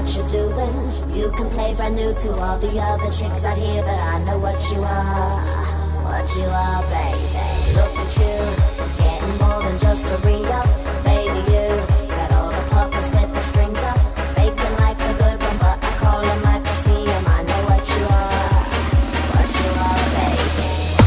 what you're doing. You can play brand new to all the other chicks out here, but I know what you are. What you are, baby. Look at you, getting more than just a re-up. Baby, you got all the puppets with the strings up, faking like a good one, but I call them like I see them. I know what you are. What you are, baby.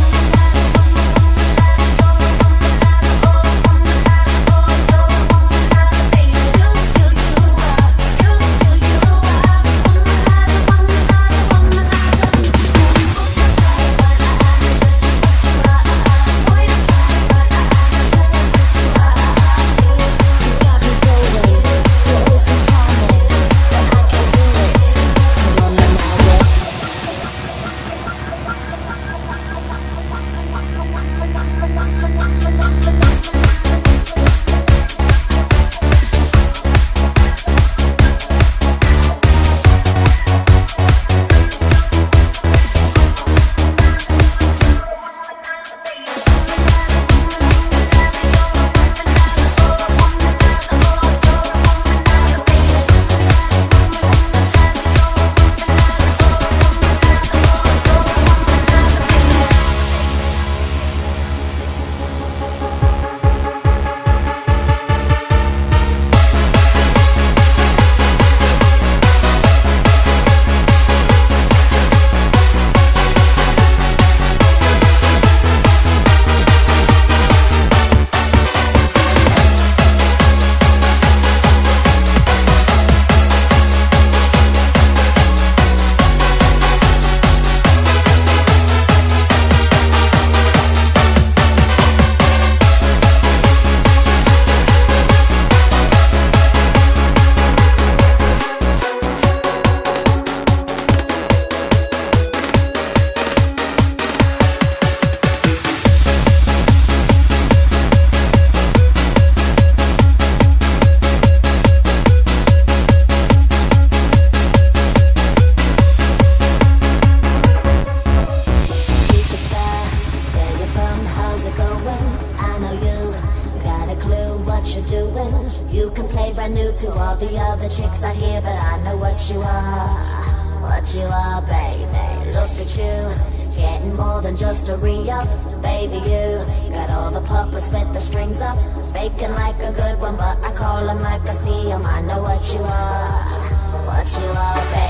You can play brand new to all the other chicks out here, but I know what you are. What you are, baby. Look at you, getting more than just a re-up. Baby, you got all the puppets with the strings up, faking like a good one, but I call them like I see them. I know what you are. What you are, baby.